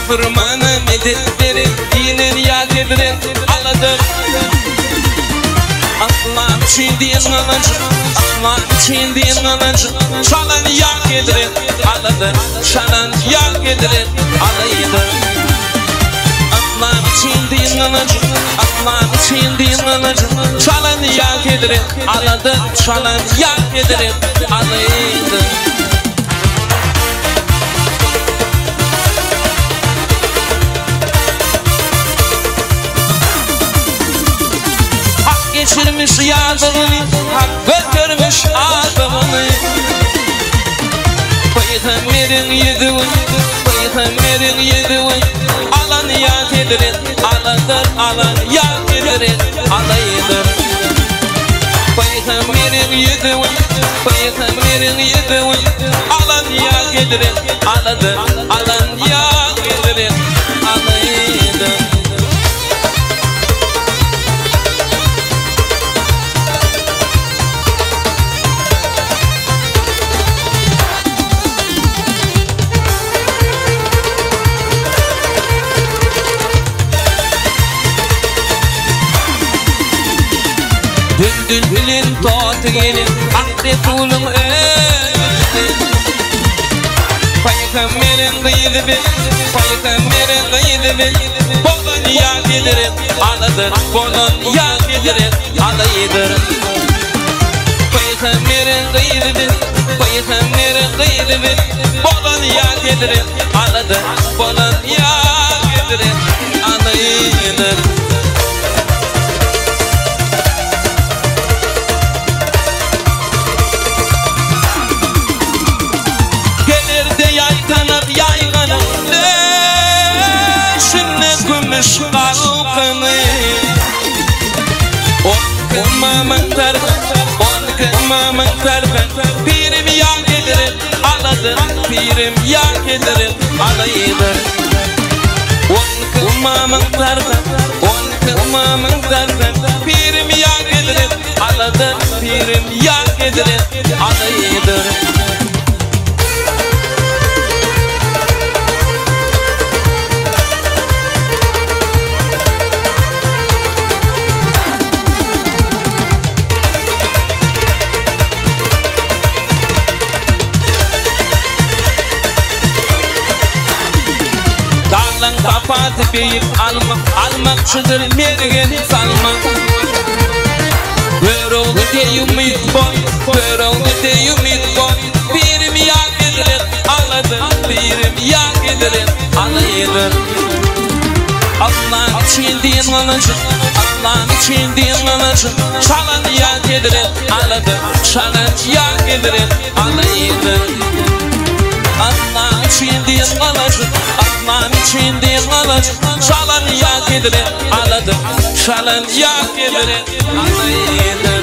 Fırmanı medet verin, dinin yad edilir, aladır. Aslan çiğdiğin alıcı, aslan çiğdiğin alıcı, çalan yad edilir, aladır. Çalan yad edilir, alayıdır. Aslan çiğdiğin alıcı, aslan çiğdiğin alıcı, çalan yad edilir, aladır. Çalan yad edilir, alayıdır. Geçirmiş yadını, hak götürmüş adamını. Peygamberin yediği, peygamberin yediği, alan yad edilir, aladır, alan yad edilir, alayıdır. Peygamberin yediği, peygamberin yediği, alan yad edilir, aladır, alan yad edilir, alayıdır. Düldülün tatı gelin, akli tulum ölüsün. Peygamberin gıydı bil, peygamberin gıydı bil. Bolun yad edilir, aladır, bolun yad edilir, alayıdır. Peygamberin gıydı bil, peygamberin gıydı bil. Bolun yad edilir, aladır, bolun yad edilir, alayıdır. Gümüş kalkını on kımamın tarafı, on kımamın tarafı. Pirim yad edilir, aladır, pirim yad edilir, alayıdır. On kımamın tarafı, on kımamın tarafı. Pirim yad edilir, aladır, pirim yad edilir, alayıdır. Kapat beyip almakçıdır mergeni salma. Ver oldu de ümit boy, ver oldu de ümit boy. Birim yad edilir, aladır, birim yad edilir, alayıdır. Allah'ın çiğdiğin alıcı, Allah'ın çiğdiğin alıcı, çalan yad edilir, aladır, çalan yad edilir, alayıdır. Allah'ın çiğdiğin alıcı, Allah'ın çiğdiğin alıcı, çalan yad edilir, aladır, çalan yad edilir, alayıdır.